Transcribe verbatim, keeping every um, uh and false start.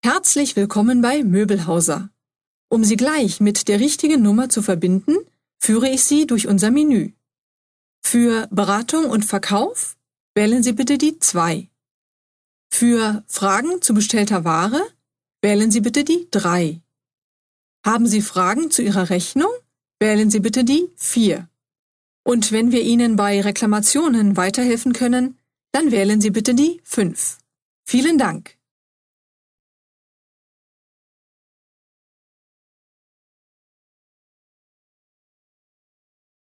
Herzlich willkommen bei Möbelhauser. Um Sie gleich mit der richtigen Nummer zu verbinden, führe ich Sie durch unser Menü. Für Beratung und Verkauf wählen Sie bitte die zwei. Für Fragen zu bestellter Ware wählen Sie bitte die drei. Haben Sie Fragen zu Ihrer Rechnung, wählen Sie bitte die vier. Und wenn wir Ihnen bei Reklamationen weiterhelfen können, dann wählen Sie bitte die fünf. Vielen Dank.